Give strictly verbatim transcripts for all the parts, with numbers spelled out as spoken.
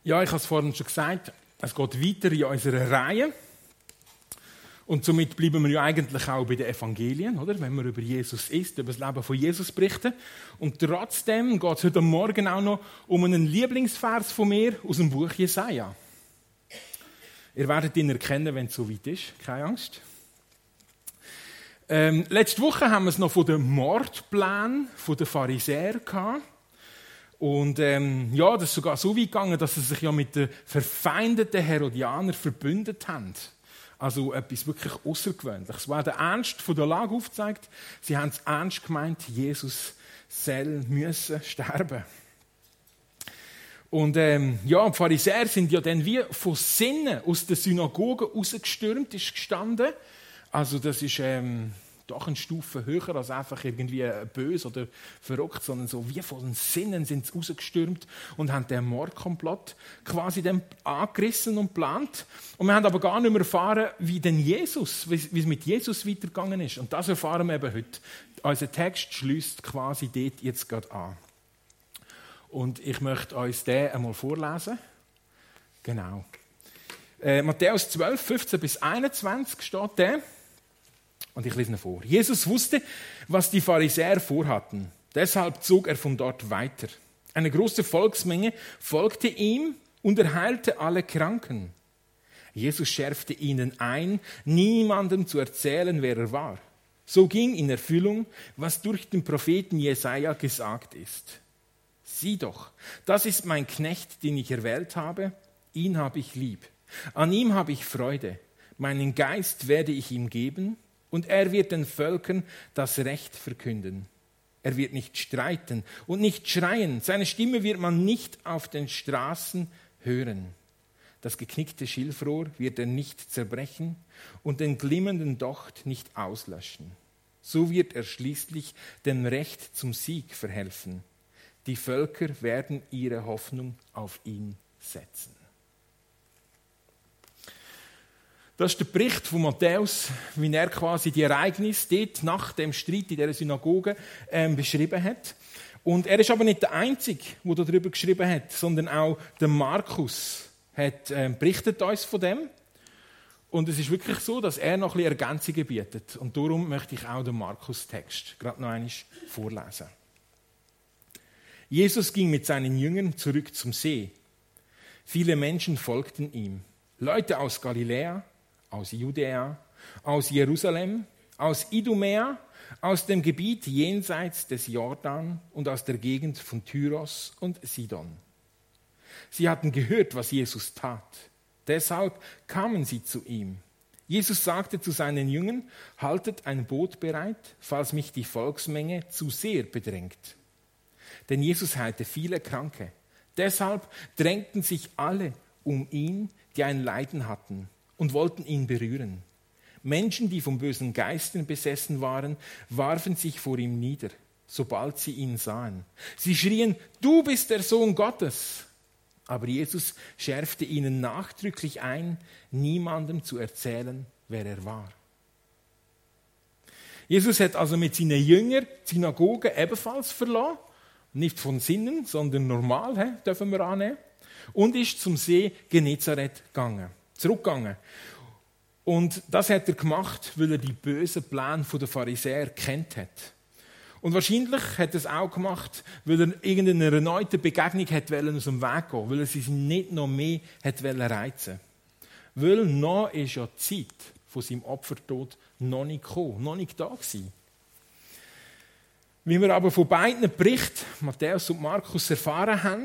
Ja, ich habe es vorhin schon gesagt, es geht weiter in unserer Reihe. Und somit bleiben wir ja eigentlich auch bei den Evangelien, oder? Wenn wir über Jesus ist, über das Leben von Jesus berichten. Und trotzdem geht es heute Morgen auch noch um einen Lieblingsvers von mir aus dem Buch Jesaja. Ihr werdet ihn erkennen, wenn es soweit ist. Keine Angst. Ähm, letzte Woche haben wir es noch von den Mordplänen der Pharisäer gehabt. Und ähm, ja, das ist sogar so weit gegangen, dass sie sich ja mit den verfeindeten Herodianern verbündet haben. Also etwas wirklich Außergewöhnliches. Wo auch der Ernst von der Lage aufzeigt, sie haben es ernst gemeint, Jesus soll müssen sterben. Und ähm, ja, die Pharisäer sind ja dann wie von Sinnen aus der Synagoge rausgestürmt, ist gestanden. Also das ist ähm, doch eine Stufe höher als einfach irgendwie böse oder verrückt, sondern so wie von den Sinnen sind sie rausgestürmt und haben den Mordkomplott quasi dann angerissen und geplant. Und wir haben aber gar nicht mehr erfahren, wie denn Jesus, wie es mit Jesus weitergegangen ist. Und das erfahren wir eben heute. Unser Text schließt quasi dort jetzt gerade an. Und ich möchte uns den einmal vorlesen. Genau. Äh, Matthäus zwölf, fünfzehn bis einundzwanzig steht der. Und ich lese ihn vor. Jesus wusste, was die Pharisäer vorhatten. Deshalb zog er von dort weiter. Eine große Volksmenge folgte ihm und er heilte alle Kranken. Jesus schärfte ihnen ein, niemandem zu erzählen, wer er war. So ging in Erfüllung, was durch den Propheten Jesaja gesagt ist. Sieh doch, das ist mein Knecht, den ich erwählt habe. Ihn habe ich lieb. An ihm habe ich Freude. Meinen Geist werde ich ihm geben. Und er wird den Völkern das Recht verkünden. Er wird nicht streiten und nicht schreien. Seine Stimme wird man nicht auf den Straßen hören. Das geknickte Schilfrohr wird er nicht zerbrechen und den glimmenden Docht nicht auslöschen. So wird er schließlich dem Recht zum Sieg verhelfen. Die Völker werden ihre Hoffnung auf ihn setzen. Das ist der Bericht von Matthäus, wie er quasi die Ereignisse dort nach dem Streit in dieser Synagoge ähm, beschrieben hat. Und er ist aber nicht der Einzige, der darüber geschrieben hat, sondern auch der Markus hat ähm, berichtet uns von dem. Und es ist wirklich so, dass er noch ein bisschen Ergänzungen bietet. Und darum möchte ich auch den Markus-Text gerade noch einmal vorlesen. Jesus ging mit seinen Jüngern zurück zum See. Viele Menschen folgten ihm. Leute aus Galiläa, aus Judäa, aus Jerusalem, aus Idumea, aus dem Gebiet jenseits des Jordan und aus der Gegend von Tyros und Sidon. Sie hatten gehört, was Jesus tat. Deshalb kamen sie zu ihm. Jesus sagte zu seinen Jüngern, haltet ein Boot bereit, falls mich die Volksmenge zu sehr bedrängt. Denn Jesus heilte viele Kranke. Deshalb drängten sich alle um ihn, die ein Leiden hatten, und wollten ihn berühren. Menschen, die von bösen Geistern besessen waren, warfen sich vor ihm nieder, sobald sie ihn sahen. Sie schrien, du bist der Sohn Gottes. Aber Jesus schärfte ihnen nachdrücklich ein, niemandem zu erzählen, wer er war. Jesus hat also mit seinen Jüngern die Synagoge ebenfalls verlassen, nicht von Sinnen, sondern normal, he, dürfen wir annehmen, und ist zum See Genezareth gegangen. Zurückgegangen. Und das hat er gemacht, weil er die bösen Pläne der Pharisäer kennt hat. Und wahrscheinlich hat er es auch gemacht, weil er irgendeine erneute Begegnung hat aus dem Weg gehen, weil er sie nicht noch mehr hat reizen wollte. Weil noch ist ja die Zeit von seinem Opfertod noch nicht gekommen, noch nicht da gewesen. Wie wir aber von beiden Berichten, Matthäus und Markus, erfahren haben,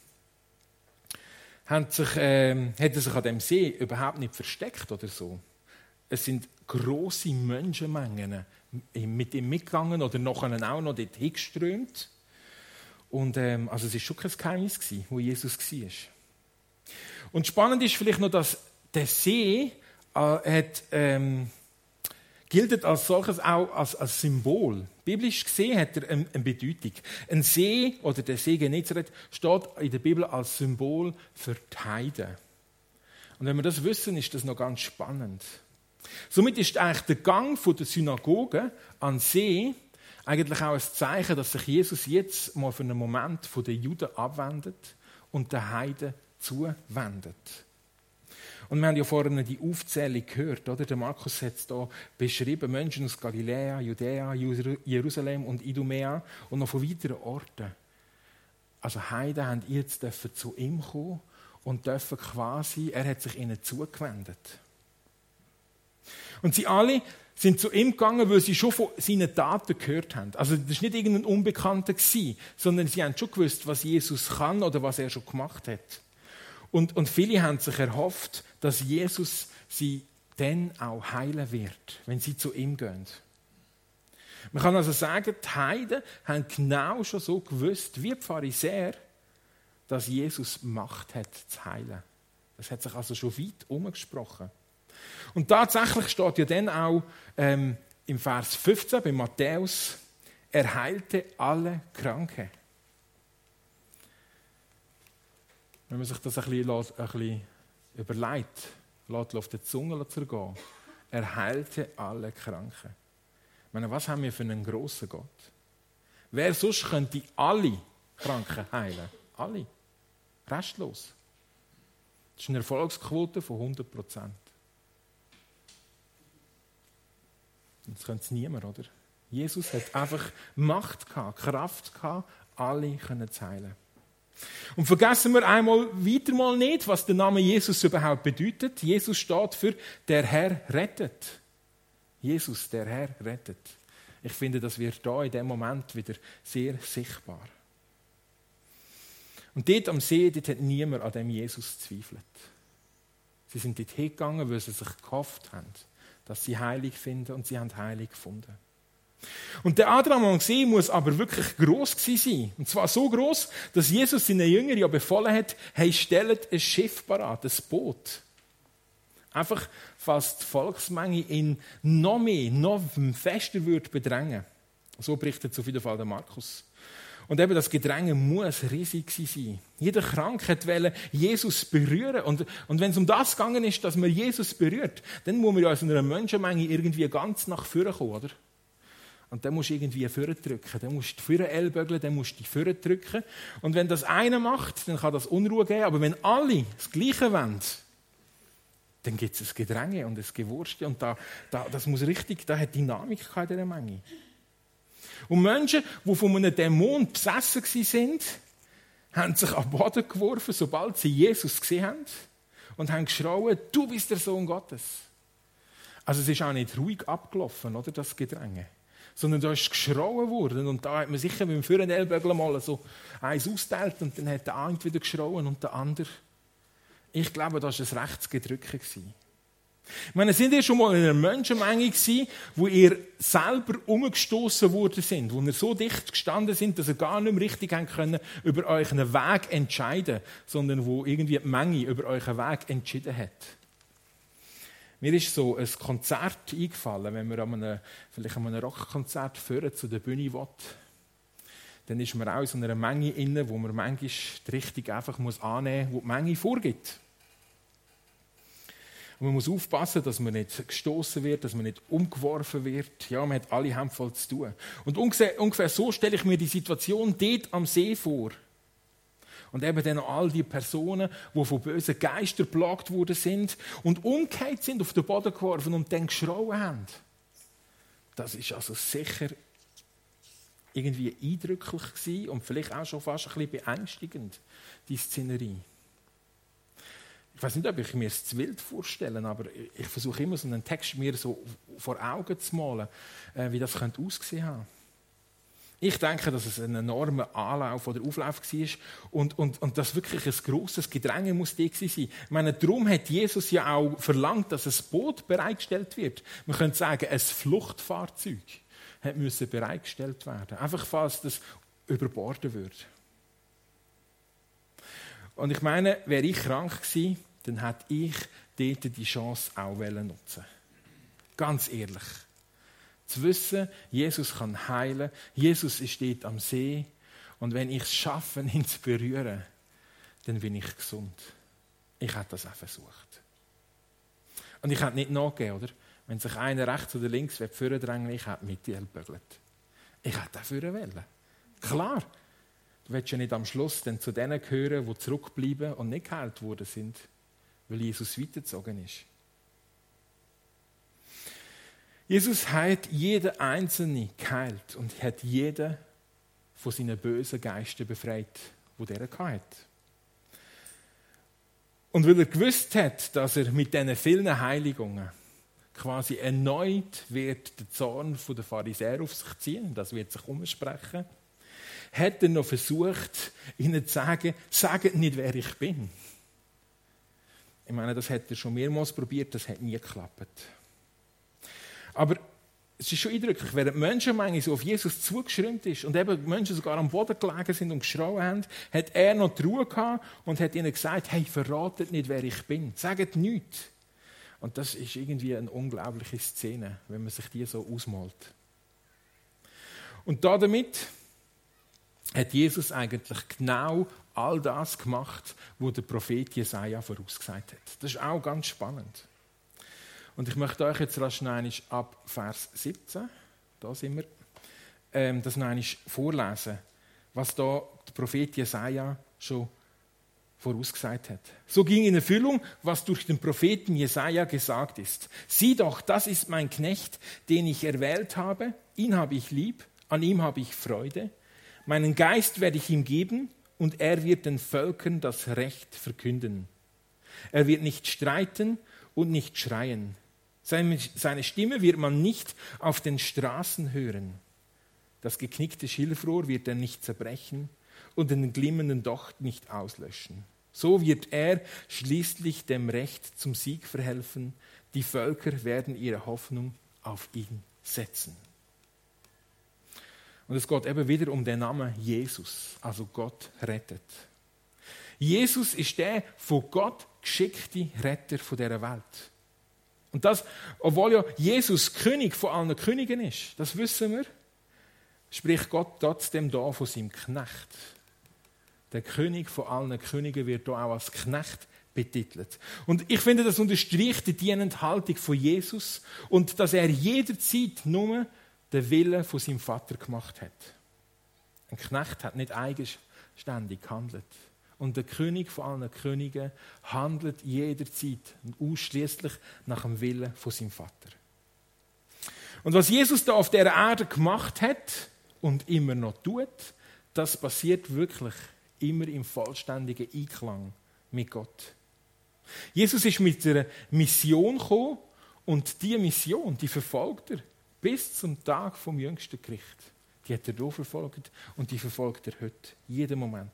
Hat, sich, äh, hat er sich an dem See überhaupt nicht versteckt oder so. Es sind grosse Menschenmengen mit ihm mitgegangen oder nachher auch noch dort hingeströmt. Und ähm, also es war schon kein Geheimnis, wo Jesus war. Und spannend ist vielleicht noch, dass der See äh, hat, ähm, gilt als solches auch als, als Symbol. Biblisch gesehen hat er eine, eine Bedeutung. Ein See oder der See Genezareth steht in der Bibel als Symbol für die Heiden. Und wenn wir das wissen, ist das noch ganz spannend. Somit ist eigentlich der Gang von der Synagoge an den See eigentlich auch ein Zeichen, dass sich Jesus jetzt mal für einen Moment von den Juden abwendet und den Heiden zuwendet. Und wir haben ja vorhin die Aufzählung gehört, oder? Der Markus hat es hier beschrieben, Menschen aus Galiläa, Judäa, Jerusalem und Idumea und noch von weiteren Orten. Also Heiden haben jetzt dürfen zu ihm kommen und dürfen quasi, er hat sich ihnen zugewendet. Und sie alle sind zu ihm gegangen, weil sie schon von seinen Taten gehört haben. Also das war nicht irgendein Unbekannter, sondern sie haben schon gewusst, was Jesus kann oder was er schon gemacht hat. Und, und viele haben sich erhofft, dass Jesus sie dann auch heilen wird, wenn sie zu ihm gehen. Man kann also sagen, die Heiden haben genau schon so gewusst, wie die Pharisäer, dass Jesus Macht hat, zu heilen. Das hat sich also schon weit umgesprochen. Und tatsächlich steht ja dann auch ähm, im Vers fünfzehn bei Matthäus, er heilte alle Kranken. Wenn man sich das ein bisschen, ein bisschen überlegt, lässt auf die Zunge zergehen. Er heilte alle Kranken. Ich meine, was haben wir für einen grossen Gott? Wer sonst könnte alle Kranken heilen? Alle. Restlos. Das ist eine Erfolgsquote von hundert Prozent. Das könnte es niemand, oder? Jesus hat einfach Macht gehabt, Kraft gehabt, alle können zu heilen. Und vergessen wir einmal weiter mal nicht, was der Name Jesus überhaupt bedeutet. Jesus steht für der Herr rettet. Jesus, der Herr rettet. Ich finde, das wird da in dem Moment wieder sehr sichtbar. Und dort am See, dort hat niemand an dem Jesus gezweifelt. Sie sind dort hingegangen, weil sie sich gehofft haben, dass sie heilig finden, und sie haben heilig gefunden. Und der Adrang am See muss aber wirklich gross gewesen sein. Und zwar so gross, dass Jesus seinen Jüngern ja befohlen hat, hey, stellt ein Schiff parat, ein Boot. Einfach, falls die Volksmenge ihn noch mehr, noch fester würde bedrängen. So berichtet auf jeden Fall der Markus. Und eben das Gedränge muss riesig sein. Jeder Kranke wollte Jesus berühren. Und, und wenn es um das gegangen ist, dass man Jesus berührt, dann muss man ja aus einer Menschenmenge irgendwie ganz nach vorne kommen, oder? Und dann musst du irgendwie vorne drücken. Dann musst du vorne ellbögeln, dann musst du die vorne drücken. Und wenn das einer macht, dann kann das Unruhe geben. Aber wenn alle das Gleiche wollen, dann gibt es ein Gedränge und ein Gewurste. Und da, da, das muss richtig, da hat Dynamik in dieser Menge. Und Menschen, die von einem Dämon besessen waren, haben sich am Boden geworfen, sobald sie Jesus gesehen haben, und haben geschrauen, du bist der Sohn Gottes. Also es ist auch nicht ruhig abgelaufen, oder, das Gedränge. Sondern da ist geschrauen worden. Und da hat man sicher mit dem führenden Ellbogen mal so eins ausgeteilt, und dann hat der eine wieder geschrauen und der andere. Ich glaube, das war ein rechtes Gedrücke. Ich meine, sind ihr schon mal in einer Menschenmenge gewesen, wo ihr selber umgestoßen worden sind, wo ihr so dicht gestanden sind, dass ihr gar nicht mehr richtig haben können, über euren Weg entscheiden, sondern wo irgendwie die Menge über euren Weg entschieden hat? Mir ist so ein Konzert eingefallen, wenn man an einem, vielleicht an einem Rockkonzert führen zu der Bühne will, dann ist man auch in so einer Menge inne, wo man manchmal die Richtung einfach muss annehmen muss, die die Menge vorgibt. Und man muss aufpassen, dass man nicht gestoßen wird, dass man nicht umgeworfen wird. Ja, man hat alle Hände voll zu tun. Und ungefähr, ungefähr so stelle ich mir die Situation dort am See vor. Und eben dann all die Personen, die von bösen Geistern geplagt worden sind und umgekehrt sind, auf den Boden geworfen und dann geschrauen haben. Das ist also sicher irgendwie eindrücklich gewesen und vielleicht auch schon fast ein bisschen beängstigend, die Szenerie. Ich weiß nicht, ob ich mir es zu wild vorstelle, aber ich versuche immer so einen Text mir so vor Augen zu malen, wie das könnte ausgesehen haben. Ich denke, dass es ein enormer Anlauf oder Auflauf war und, und, und dass wirklich ein grosses Gedränge muss da sein. Ich meine, darum hat Jesus ja auch verlangt, dass ein Boot bereitgestellt wird. Man könnte sagen, ein Fluchtfahrzeug musste bereitgestellt werden. Einfach, falls das überborden würde. Und ich meine, wäre ich krank gewesen, dann hätte ich dort die Chance auch nutzen. Ganz ehrlich. Zu wissen, Jesus kann heilen, Jesus ist dort am See, und wenn ich es schaffe, ihn zu berühren, dann bin ich gesund. Ich hätte das auch versucht. Und ich hätte nicht nachgegeben, oder? Wenn sich einer rechts oder links vorne drängen, ich hätte mit dir gebügelt. Ich hätte auch vorne wollen. Klar. Du willst ja nicht am Schluss dann zu denen gehören, die zurückbleiben und nicht geheilt worden sind, weil Jesus weitergezogen ist. Jesus hat jeden Einzelnen geheilt und hat jeden von seinen bösen Geistern befreit, die er hatte. Und weil er gewusst hat, dass er mit diesen vielen Heiligungen quasi erneut wird der Zorn der Pharisäer auf sich ziehen, das wird sich umsprechen, hat er noch versucht, ihnen zu sagen, sagt nicht, wer ich bin. Ich meine, das hat er schon mehrmals probiert, das hat nie geklappt. Aber es ist schon eindrücklich, während die Menschenmenge so auf Jesus zugeschränkt ist und eben die Menschen sogar am Boden gelegen sind und geschrauen haben, hat er noch die Ruhe gehabt und hat ihnen gesagt, hey, verratet nicht, wer ich bin. Sagt nichts. Und das ist irgendwie eine unglaubliche Szene, wenn man sich die so ausmalt. Und damit hat Jesus eigentlich genau all das gemacht, was der Prophet Jesaja vorausgesagt hat. Das ist auch ganz spannend. Und ich möchte euch jetzt rasch noch einmal ab Vers siebzehn, da sind wir, ähm, das noch einmal vorlesen, was da der Prophet Jesaja schon vorausgesagt hat. So ging in Erfüllung, was durch den Propheten Jesaja gesagt ist. Sieh doch, das ist mein Knecht, den ich erwählt habe. Ihn habe ich lieb, an ihm habe ich Freude. Meinen Geist werde ich ihm geben und er wird den Völkern das Recht verkünden. Er wird nicht streiten und nicht schreien. Seine Stimme wird man nicht auf den Straßen hören. Das geknickte Schilfrohr wird er nicht zerbrechen und den glimmenden Docht nicht auslöschen. So wird er schließlich dem Recht zum Sieg verhelfen. Die Völker werden ihre Hoffnung auf ihn setzen. Und es geht eben wieder um den Namen Jesus, also Gott rettet. Jesus ist der von Gott geschickte Retter von dieser Welt. Und das, obwohl ja Jesus König von allen Königen ist, das wissen wir, spricht Gott trotzdem da von seinem Knecht. Der König von allen Königen wird hier auch als Knecht betitelt. Und ich finde, das unterstreicht die dienende Haltung von Jesus und dass er jederzeit nur den Willen von seinem Vater gemacht hat. Ein Knecht hat nicht eigenständig gehandelt. Und der König von allen Königen handelt jederzeit ausschließlich nach dem Willen von seinem Vater. Und was Jesus da auf der Erde gemacht hat und immer noch tut, das passiert wirklich immer im vollständigen Einklang mit Gott. Jesus ist mit einer Mission gekommen und diese Mission, die verfolgt er bis zum Tag vom jüngsten Gericht. Die hat er auch verfolgt und die verfolgt er heute, jeden Moment.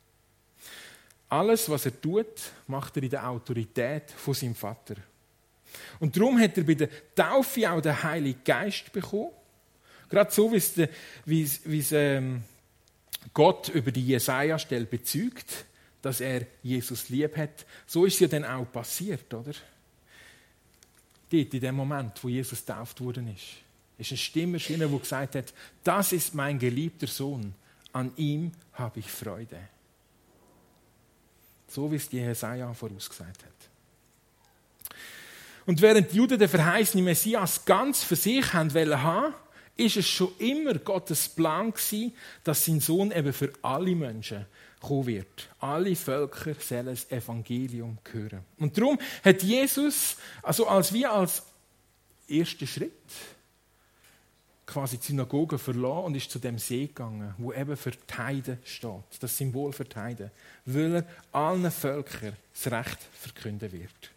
Alles, was er tut, macht er in der Autorität von seinem Vater. Und darum hat er bei der Taufe auch den Heiligen Geist bekommen. Gerade so, wie es, wie es ähm, Gott über die Jesaja-Stelle bezeugt, dass er Jesus lieb hat. So ist es ja dann auch passiert, oder? Dort, in dem Moment, wo Jesus getauft worden ist, ist eine Stimme erschienen, die gesagt hat, das ist mein geliebter Sohn, an ihm habe ich Freude. So wie es die Jesaja vorausgesagt hat. Und während die Juden den verheißenen Messias ganz für sich haben wollen, ist es schon immer Gottes Plan gewesen, dass sein Sohn eben für alle Menschen kommen wird. Alle Völker sollen das Evangelium hören. Und darum hat Jesus, also als wie als erster Schritt, quasi die Synagoge verlassen und ist zu dem See gegangen, wo eben für die Heiden steht, das Symbol für die Heiden, weil er allen Völkern das Recht verkünden wird.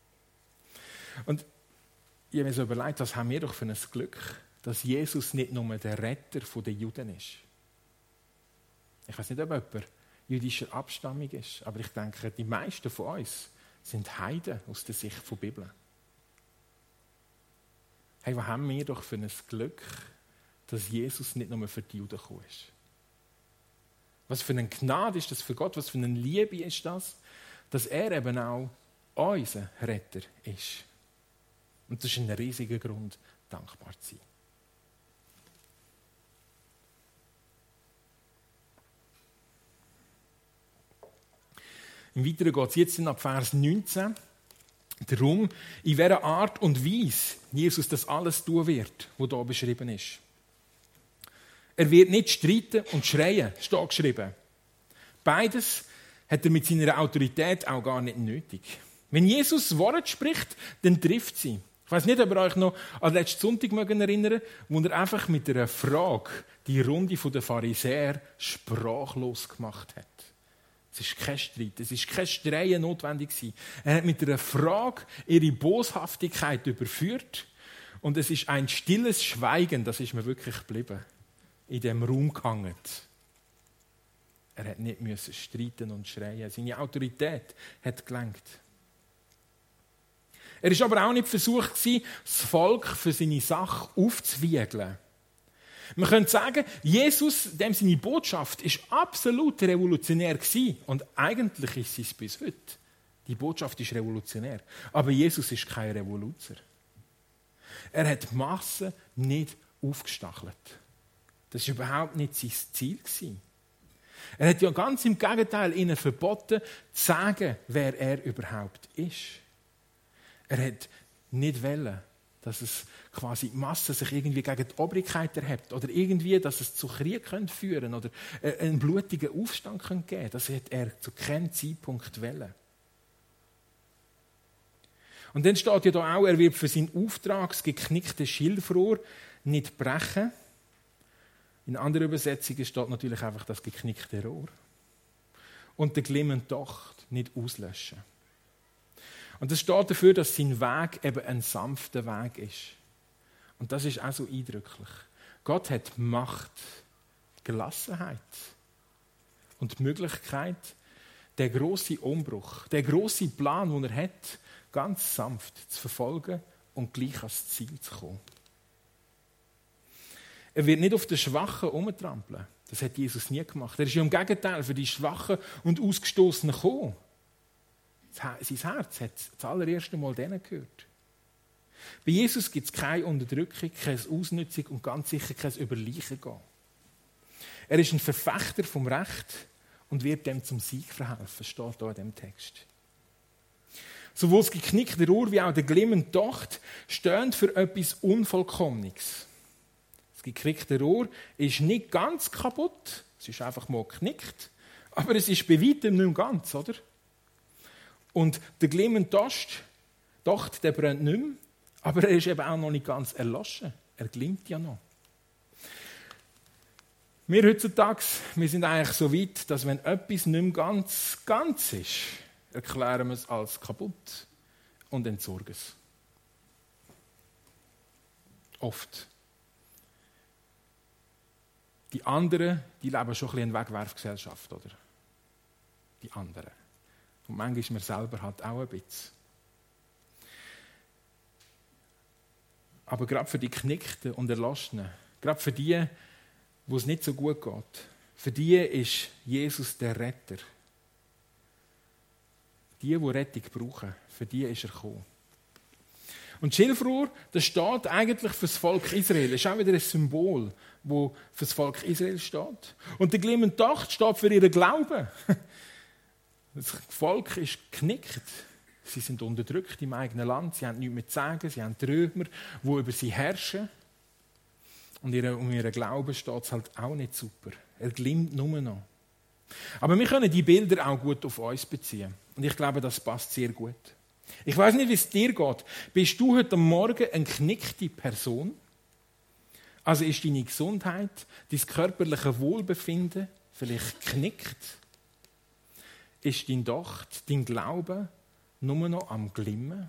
Und ich habe mir so überlegt, was haben wir doch für ein Glück, dass Jesus nicht nur der Retter der Juden ist. Ich weiß nicht, ob jemand jüdischer Abstammung ist, aber ich denke, die meisten von uns sind Heiden aus der Sicht der Bibel. Hey, was haben wir doch für ein Glück, dass Jesus nicht nur für die Juden gekommen ist. Was für eine Gnade ist das für Gott, was für eine Liebe ist das, dass er eben auch unser Retter ist. Und das ist ein riesiger Grund, dankbar zu sein. Im Weiteren geht es jetzt ab Vers neunzehn darum, in welcher Art und Weise Jesus das alles tun wird, was hier beschrieben ist. Er wird nicht streiten und schreien, steht geschrieben. Beides hat er mit seiner Autorität auch gar nicht nötig. Wenn Jesus Wort spricht, dann trifft sie. Ich weiss nicht, ob ihr euch noch an letzten Sonntag erinnern, wo er einfach mit einer Frage die Runde der Pharisäer sprachlos gemacht hat. Es ist kein Streit, es ist kein Streien notwendig gewesen. Er hat mit einer Frage ihre Boshaftigkeit überführt und es ist ein stilles Schweigen, das ist mir wirklich geblieben, in dem Raum gehangen. Er hat nicht müssen streiten und schreien. Seine Autorität hat gelenkt. Er war aber auch nicht versucht, das Volk für seine Sache aufzuwiegeln. Man könnte sagen, Jesus, dem seine Botschaft, ist absolut revolutionär gewesen. Und eigentlich ist sie es bis heute. Die Botschaft ist revolutionär. Aber Jesus ist kein Revoluzer. Er hat die Massen nicht aufgestachelt. Das war überhaupt nicht sein Ziel gewesen. Er hat ja ganz im Gegenteil ihnen verboten, zu sagen, wer er überhaupt ist. Er hat nicht wollen, dass es quasi die Masse sich irgendwie gegen die Obrigkeit erhebt oder irgendwie, dass es zu Krieg führen oder einen blutigen Aufstand geben könnte. Das hat er zu keinem Zeitpunkt wollen. Und dann steht ja da auch, er wird für seinen Auftrag das geknickte Schilfrohr nicht brechen. In anderen Übersetzungen steht natürlich einfach das geknickte Rohr. Und den glimmenden Docht nicht auslöschen. Und das steht dafür, dass sein Weg eben ein sanfter Weg ist. Und das ist auch so eindrücklich. Gott hat Macht, Gelassenheit und die Möglichkeit, den grossen Umbruch, den grossen Plan, den er hat, ganz sanft zu verfolgen und gleich ans Ziel zu kommen. Er wird nicht auf den Schwachen umtrampeln. Das hat Jesus nie gemacht. Er ist ja im Gegenteil für die Schwachen und Ausgestoßenen gekommen. Sein Herz hat das allererste Mal denen gehört. Bei Jesus gibt es keine Unterdrückung, keine Ausnutzung und ganz sicher kein Überleichen. Er ist ein Verfechter vom Recht und wird dem zum Sieg verhelfen, steht hier in diesem Text. Sowohl das geknickte Rohr wie auch der glimmende Docht stehen für etwas Unvollkommenes. Das geknickte Rohr ist nicht ganz kaputt, es ist einfach mal geknickt, aber es ist bei weitem nicht mehr ganz, oder? Und der glimmende Docht, Docht, der brennt nicht mehr, aber er ist eben auch noch nicht ganz erloschen. Er glimmt ja noch. Wir heutzutage, wir sind eigentlich so weit, dass wenn etwas nicht mehr ganz, ganz ist, erklären wir es als kaputt und entsorgen es. Oft. Die anderen, die leben schon ein bisschen in Wegwerfgesellschaft, oder? Die anderen. Und manchmal ist man selber halt auch ein bisschen. Aber gerade für die Geknickten und Erlassenen, gerade für die, wo es nicht so gut geht, für die ist Jesus der Retter. Die, die Rettung brauchen, für die ist er gekommen. Und Schilfrohr, das steht eigentlich für das Volk Israel. Das ist auch wieder ein Symbol, das für das Volk Israel steht. Und der glimmende Docht steht für ihren Glauben. Das Volk ist geknickt. Sie sind unterdrückt im eigenen Land. Sie haben nichts mehr zu sagen. Sie haben die Römer, die über sie herrschen. Und um ihren Glauben steht es halt auch nicht super. Er glimmt nur noch. Aber wir können die Bilder auch gut auf uns beziehen. Und ich glaube, das passt sehr gut. Ich weiß nicht, wie es dir geht. Bist du heute Morgen eine geknickte Person? Also ist deine Gesundheit, dein körperliche Wohlbefinden vielleicht geknickt? Ist dein Docht, dein Glaube nur noch am Glimmen?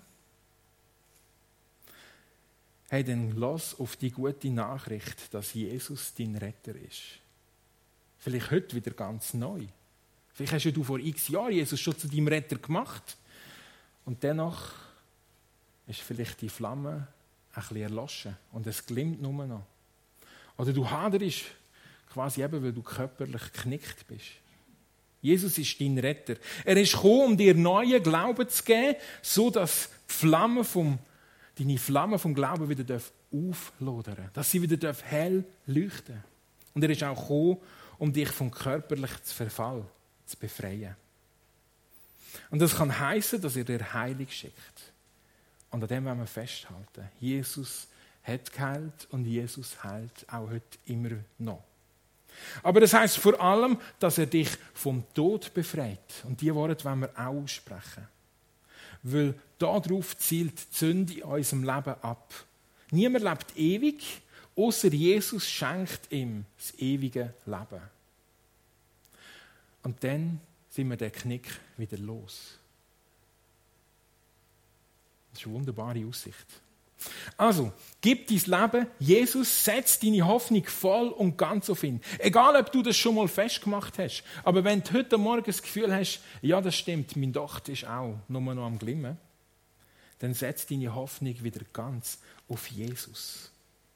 Hey, dann lass auf die gute Nachricht, dass Jesus dein Retter ist. Vielleicht heute wieder ganz neu. Vielleicht hast du vor x Jahren Jesus schon zu deinem Retter gemacht. Und dennoch ist vielleicht die Flamme ein bisschen erloschen und es glimmt nur noch. Oder du haderst quasi eben, weil du körperlich geknickt bist. Jesus ist dein Retter. Er ist gekommen, um dir neuen Glauben zu geben, sodass die Flamme vom, deine Flamme vom Glauben wieder auflodern darf. Dass sie wieder hell leuchten darf. Und er ist auch gekommen, um dich vom körperlichen Verfall zu befreien. Und das kann heißen, dass er dir Heilung schickt. Und an dem wollen wir festhalten. Jesus hat geheilt und Jesus heilt auch heute immer noch. Aber das heisst vor allem, dass er dich vom Tod befreit. Und diese Worte wollen wir auch aussprechen. Weil darauf zielt die Sünde in unserem Leben ab. Niemand lebt ewig, außer Jesus schenkt ihm das ewige Leben. Und dann sind wir den Knick wieder los. Das ist eine wunderbare Aussicht. Also, gib dein Leben Jesus, setz deine Hoffnung voll und ganz auf ihn. Egal, ob du das schon mal festgemacht hast, aber wenn du heute Morgen das Gefühl hast, ja, das stimmt, mein Dochter ist auch nur noch am Glimmen, dann setz deine Hoffnung wieder ganz auf Jesus.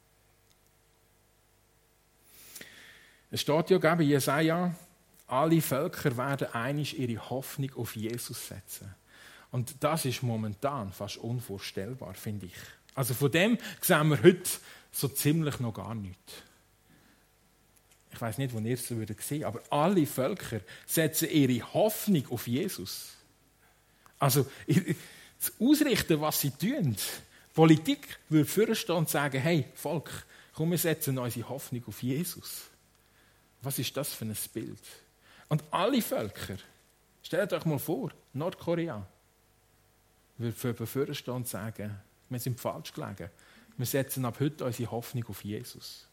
Es steht ja bei Jesaja, alle Völker werden einmal ihre Hoffnung auf Jesus setzen. Und das ist momentan fast unvorstellbar, finde ich. Also von dem sehen wir heute so ziemlich noch gar nichts. Ich weiß nicht, wo ihr es so sehen würdet, aber alle Völker setzen ihre Hoffnung auf Jesus. Also zu ausrichten, was sie tun. Politik würde vorstehen und sagen, hey, Volk, komm, wir setzen unsere Hoffnung auf Jesus. Was ist das für ein Bild? Und alle Völker, stellt euch mal vor, Nordkorea, würde vorstehen und sagen, wir sind falsch gelegen. Wir setzen ab heute unsere Hoffnung auf Jesus.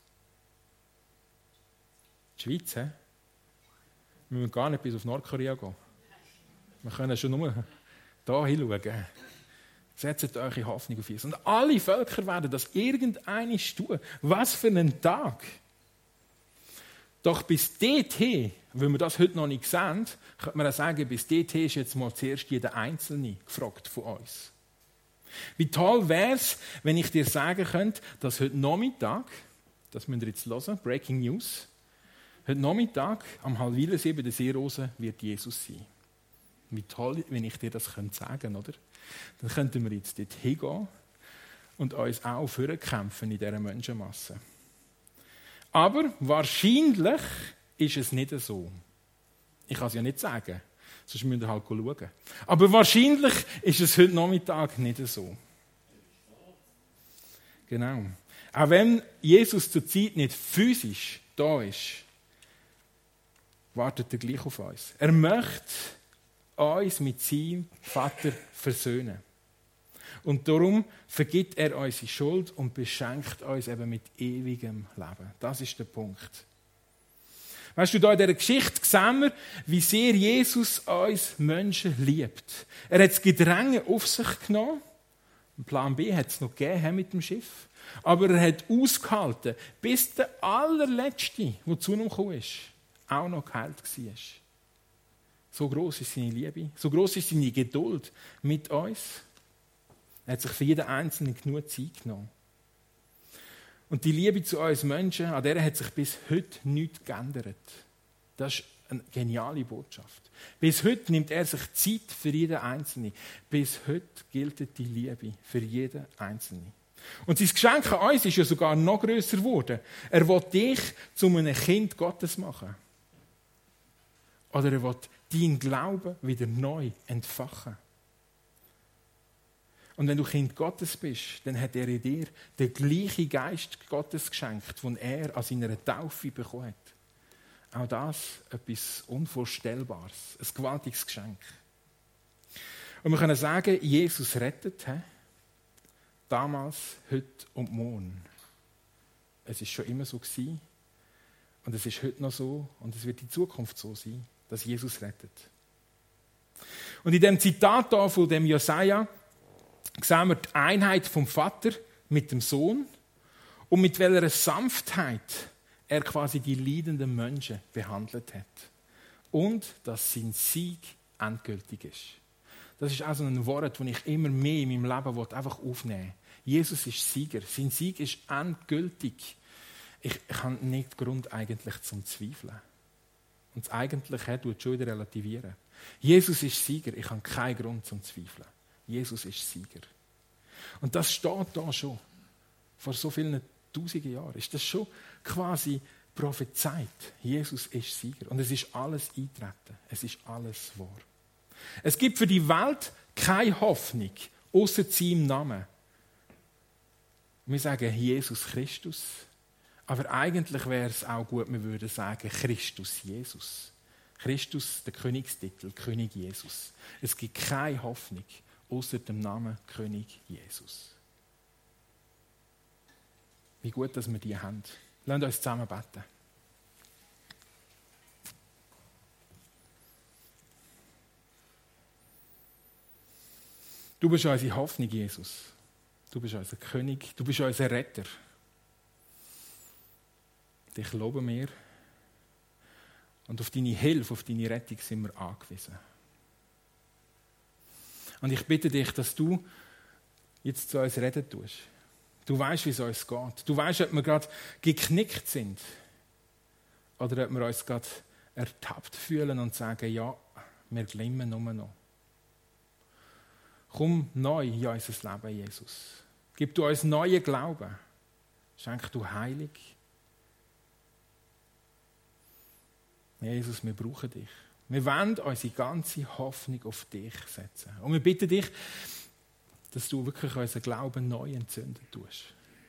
Die Schweiz, he? Wir müssen gar nicht bis auf Nordkorea gehen. Wir können schon nur hier hinschauen. Setzt eure Hoffnung auf Jesus. Und alle Völker werden das irgendeines tun. Was für ein Tag! Doch bis dorthin, wenn wir das heute noch nicht sehen, könnte man auch sagen, bis dorthin ist jetzt mal zuerst jeder Einzelne gefragt von uns. Wie toll wäre es, wenn ich dir sagen könnte, dass heute Nachmittag, das müsst ihr jetzt hören, Breaking News, heute Nachmittag am Halwilersee bei der Seerose wird Jesus sein. Wie toll, wenn ich dir das könnte sagen, oder? Dann könnten wir jetzt dort hingehen und uns auch vorkämpfen in dieser Menschenmasse. Aber wahrscheinlich ist es nicht so. Ich kann es ja nicht sagen, sonst müsst ihr halt schauen. Aber wahrscheinlich ist es heute Nachmittag nicht so. Genau. Auch wenn Jesus zur Zeit nicht physisch da ist, wartet er gleich auf uns. Er möchte uns mit seinem Vater versöhnen. Und darum vergibt er unsere Schuld und beschenkt uns eben mit ewigem Leben. Das ist der Punkt. Weißt du, da in dieser Geschichte sehen wir, wie sehr Jesus uns Menschen liebt. Er hat das Gedränge auf sich genommen. Plan B hat es noch gegeben mit dem Schiff. Aber er hat ausgehalten, bis der allerletzte, der zu ihm gekommen ist, auch noch geheilt war. So gross ist seine Liebe, so gross ist seine Geduld mit uns. Er hat sich für jeden Einzelnen genug Zeit genommen. Und die Liebe zu uns Menschen, an der hat sich bis heute nichts geändert. Das ist eine geniale Botschaft. Bis heute nimmt er sich Zeit für jeden Einzelnen. Bis heute gilt die Liebe für jeden Einzelnen. Und sein Geschenk an uns ist ja sogar noch grösser geworden. Er will dich zu einem Kind Gottes machen. Oder er will deinen Glauben wieder neu entfachen. Und wenn du Kind Gottes bist, dann hat er in dir den gleichen Geist Gottes geschenkt, den er an seiner Taufe bekommen hat. Auch das etwas Unvorstellbares, ein gewaltiges Geschenk. Und wir können sagen, Jesus rettet, he? Damals, heute und morgen. Es ist schon immer so gewesen, und es ist heute noch so und es wird in Zukunft so sein, dass Jesus rettet. Und in dem Zitat hier von dem Jesaja sehen wir die Einheit vom Vater mit dem Sohn und mit welcher Sanftheit er quasi die leidenden Menschen behandelt hat. Und dass sein Sieg endgültig ist. Das ist auch so ein Wort, das ich immer mehr in meinem Leben einfach aufnehmen will. Jesus ist Sieger. Sein Sieg ist endgültig. Ich, ich habe nicht Grund eigentlich zum Zweifeln. Und das Eigentliche tut schon wieder relativieren. Jesus ist Sieger. Ich habe keinen Grund zum Zweifeln. Jesus ist Sieger. Und das steht da schon. Vor so vielen tausenden Jahren ist das schon quasi prophezeit. Jesus ist Sieger. Und es ist alles eingetreten. Es ist alles wahr. Es gibt für die Welt keine Hoffnung, außer seinem Namen. Wir sagen Jesus Christus. Aber eigentlich wäre es auch gut, wir würden sagen, Christus Jesus. Christus, der Königstitel, König Jesus. Es gibt keine Hoffnung außer dem Namen König Jesus. Wie gut, dass wir die haben. Lasst uns zusammen beten. Du bist unsere Hoffnung, Jesus. Du bist unser König, du bist unser Retter. Dich loben wir. Und auf deine Hilfe, auf deine Rettung sind wir angewiesen. Und ich bitte dich, dass du jetzt zu uns reden tust. Du weißt, wie es uns geht. Du weißt, ob wir gerade geknickt sind oder ob wir uns gerade ertappt fühlen und sagen, ja, wir glimmen nur noch. Komm neu in unser Leben, Jesus. Gib du uns neuen Glauben. Schenk du Heilig. Jesus, wir brauchen dich. Wir wollen unsere ganze Hoffnung auf dich setzen. Und wir bitten dich, dass du wirklich unseren Glauben neu entzünden tust.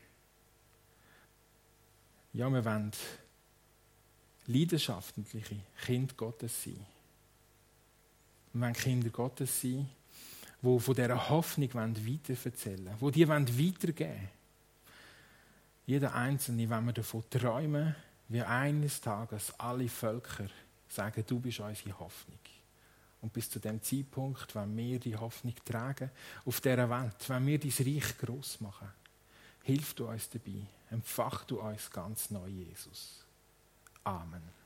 Ja, wir wollen leidenschaftliche Kinder Gottes sein. Wir wollen Kinder Gottes sein, die von dieser Hoffnung weiterverzählen wollen, die die weitergeben wollen. Jeder Einzelne, wenn wir davon träumen, wie eines Tages alle Völker sagen, du bist unsere Hoffnung. Und bis zu dem Zeitpunkt, wenn wir die Hoffnung tragen auf dieser Welt, wenn wir dein Reich gross machen, hilf du uns dabei, empfach du uns ganz neu, Jesus. Amen.